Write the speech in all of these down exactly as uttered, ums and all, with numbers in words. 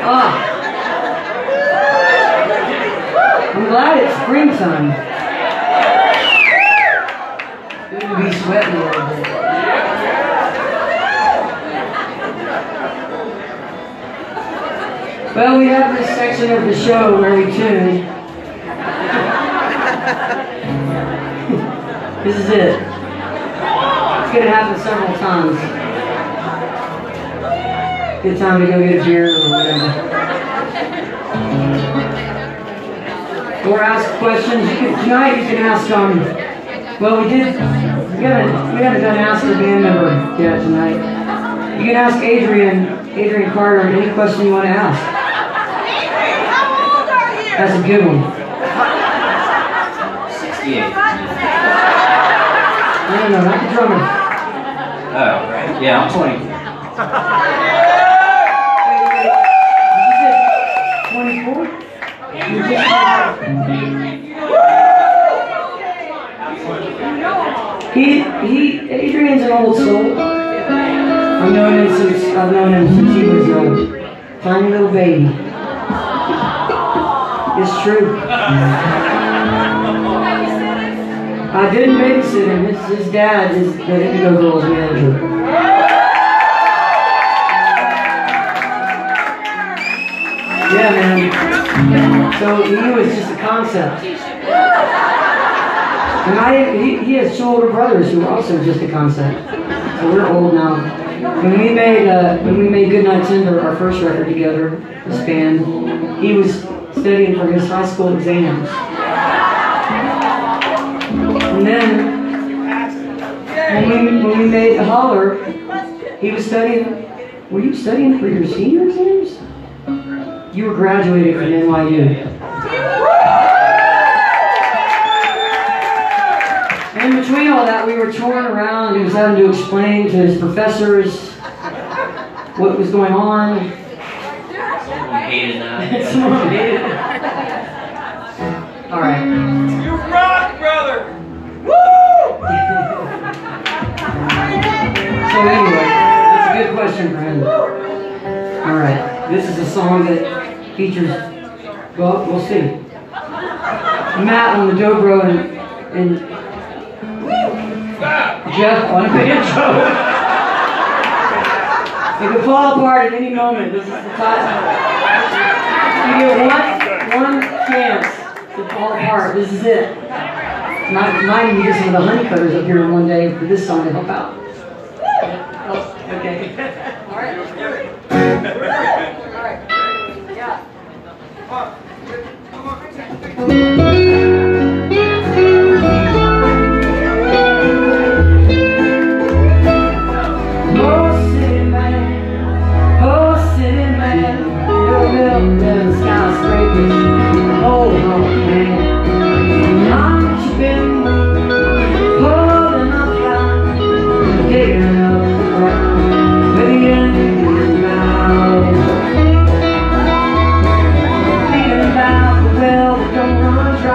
Oh. I'm glad it's springtime. Good to be sweating a little bit. Well, we have this section of the show where we tune. This is it. It's going to happen several times. Good time to go get a beer or whatever. Or ask questions. You can, tonight you can ask, um, well we did, we haven't, we haven't done Ask the Band Member yet tonight. You can ask Adrian, Adrian Carter, any question you want to ask. That's a good one. sixty-eight. No, no, no, not the drummer. Oh, right. Yeah, I'm twenty. twenty-four? He, he, Adrian's an old soul. I've known him since, I've known him since he was a tiny little baby. It's true. I didn't babysit him. His, his dad is the Indigo Girls manager. Yeah, man. So he was just a concept. And I, he, he has two older brothers who are also just a concept. So we're old now. When we made uh, when we made Goodnight Tender, our first record together, this band, he was studying for his high school exams. And then when we when we made Holler, he was studying. Were you studying for your senior exams? You were graduating from N Y U. And in between all that, we were touring around. He was having to explain to his professors what was going on. Someone hated that. Someone hated it. All right. You rock, brother! Woo! So anyway, that's a good question for him. All right. This is a song that features, well, we'll see. Matt on the dobro and, and Jeff on the banjo. It could fall apart at any moment. This is the time. You get one, one chance to fall apart. This is it. Might, might even get some of the honey cutters up here one day for this song to help out. Oh, okay. All right. All right. Yeah. Thinking about the well that don't run dry.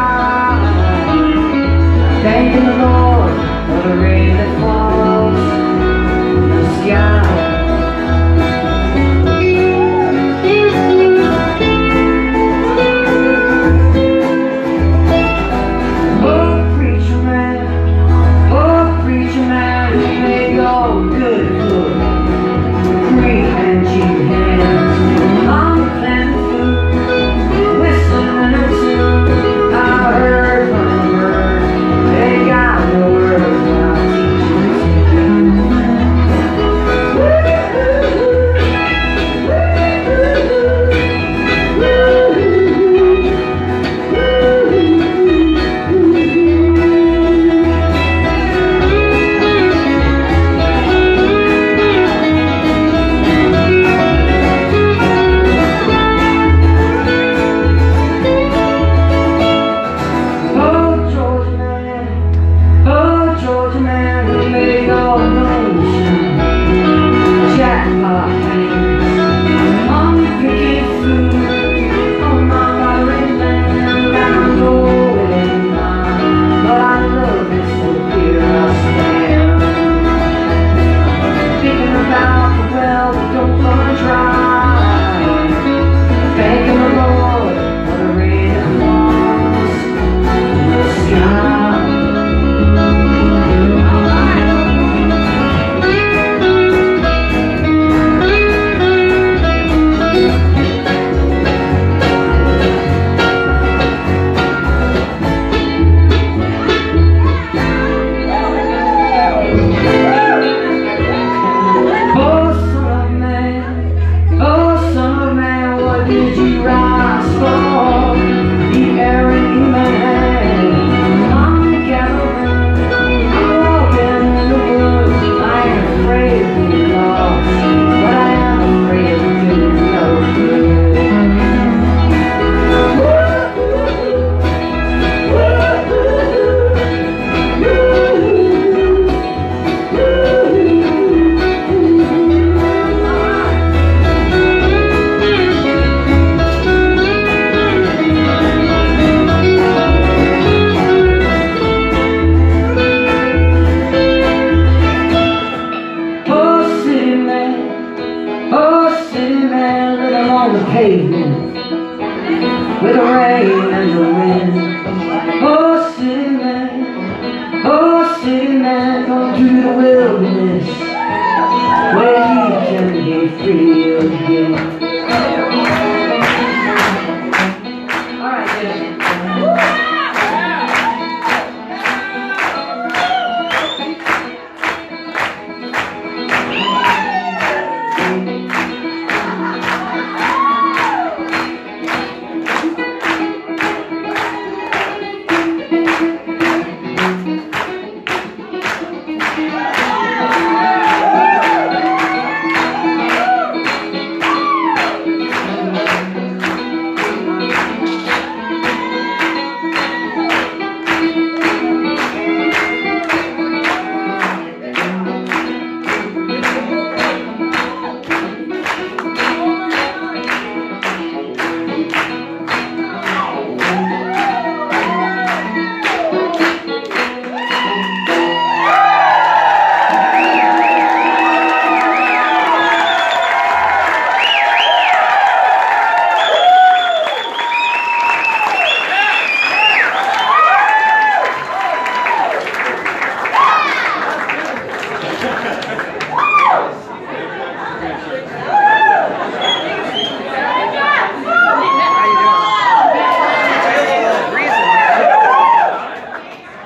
on the pavement with the rain and the wind. Oh,